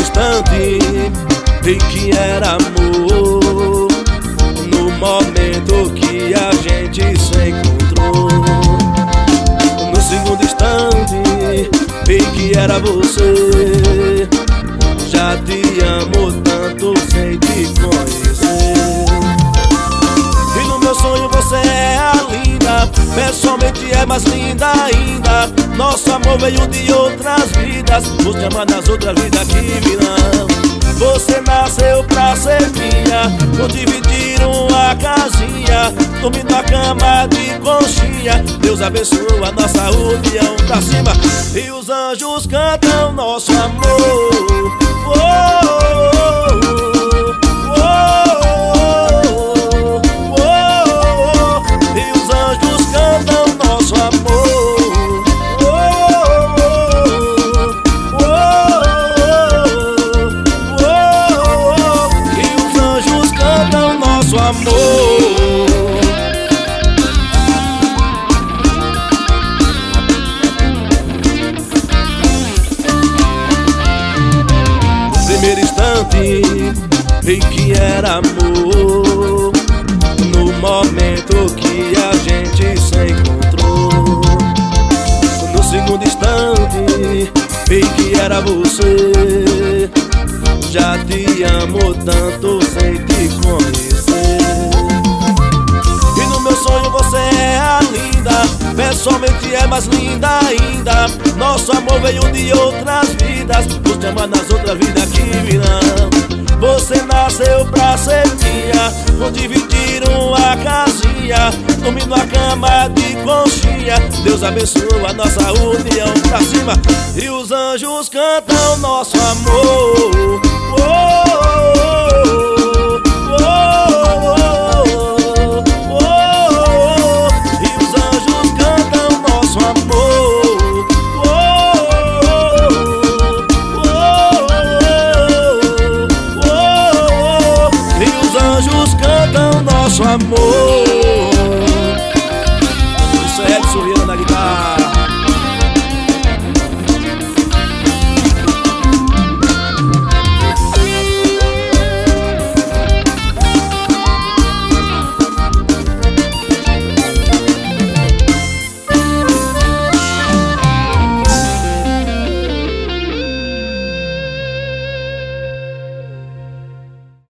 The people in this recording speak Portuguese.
instante vi que era amor, no momento que a gente se encontrou. No segundo instante vi que era você, já te amo tanto sem te conhecer. E no meu sonho você é a linda, pessoalmente é mais linda ainda. Nosso amor veio de outras vidas, nos chama nas outras vidas que virão. Você nasceu pra ser minha, nos dividiram a casinha, dormindo na cama de conchinha. Deus abençoa a nossa união pra cima, e os anjos cantam nosso amor. Oh, oh, oh, oh, oh, oh, e os anjos cantam nosso amor. No primeiro instante vi que era amor, no momento que a gente se encontrou. No segundo instante vi que era você, já te amo tanto sem te conhecer. E no meu sonho você é a linda, pessoalmente é mais linda ainda. Nosso amor veio de outras vidas, nos chama nas outras vidas que virão. Você nasceu pra ser minha, nos dividiram a casinha, dormindo na cama de conchinha. Deus abençoa a nossa união pra cima, e os anjos cantam nosso amor. Oh, oh, oh, oh, oh, oh, e os anjos cantam nosso amor. Oh, oh, oh, oh, e os anjos cantam nosso amor.